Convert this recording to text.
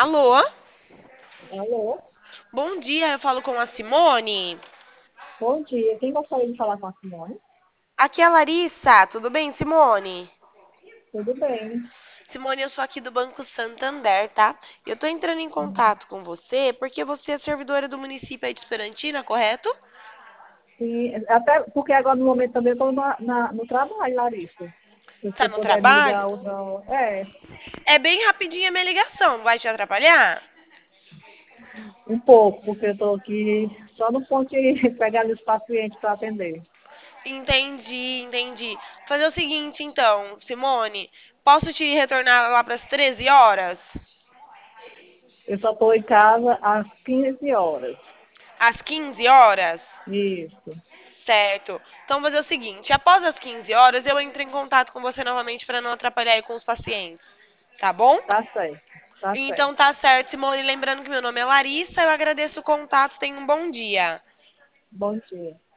Alô? Alô? Bom dia, eu falo com a Simone. Bom dia. Quem gostaria de falar com a Simone? Aqui é a Larissa, tudo bem, Simone? Tudo bem. Simone, eu sou aqui do Banco Santander, tá? Eu tô entrando em contato com você porque você é servidora do município aí de Esperantina, correto? Sim, até porque agora no momento também estou no trabalho, Larissa. Se Tá você no puder me trabalho? ligar outra hora. É bem rapidinha a minha ligação, não vai te atrapalhar? Um pouco, porque eu estou aqui só no ponto de pegar os pacientes para atender. Entendi. Fazer o seguinte, então, Simone, posso te retornar lá para as 13 horas? Eu só estou em casa às 15 horas. Às 15 horas? Isso. Certo. Então, vou fazer o seguinte: após as 15 horas, eu entro em contato com você novamente para não atrapalhar aí com os pacientes. Tá bom? Tá certo. Tá Então, certo. tá certo, Simone. Lembrando que meu nome é Larissa, eu agradeço o contato. Tenha um bom dia. Bom dia.